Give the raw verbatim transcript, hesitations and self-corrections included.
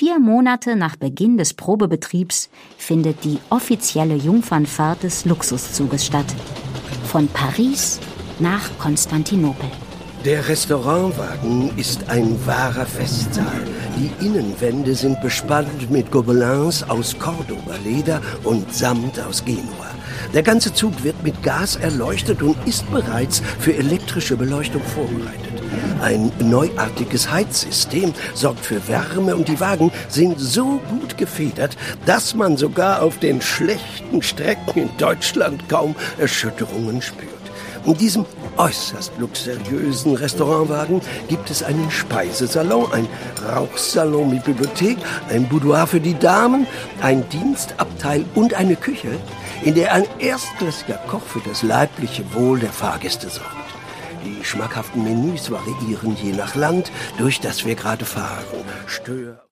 Vier Monate nach Beginn des Probebetriebs findet die offizielle Jungfernfahrt des Luxuszuges statt. Von Paris nach Konstantinopel. Der Restaurantwagen ist ein wahrer Festsaal. Die Innenwände sind bespannt mit Gobelins aus Cordoba-Leder und Samt aus Genua. Der ganze Zug wird mit Gas erleuchtet und ist bereits für elektrische Beleuchtung vorbereitet. Ein neuartiges Heizsystem sorgt für Wärme und die Wagen sind so gut gefedert, dass man sogar auf den schlechten Strecken in Deutschland kaum Erschütterungen spürt. In diesem äußerst luxuriösen Restaurantwagen gibt es einen Speisesalon, ein Rauchsalon mit Bibliothek, ein Boudoir für die Damen, ein Dienstabteil und eine Küche, in der ein erstklassiger Koch für das leibliche Wohl der Fahrgäste sorgt. Die schmackhaften Menüs variieren je nach Land, durch das wir gerade fahren. Stör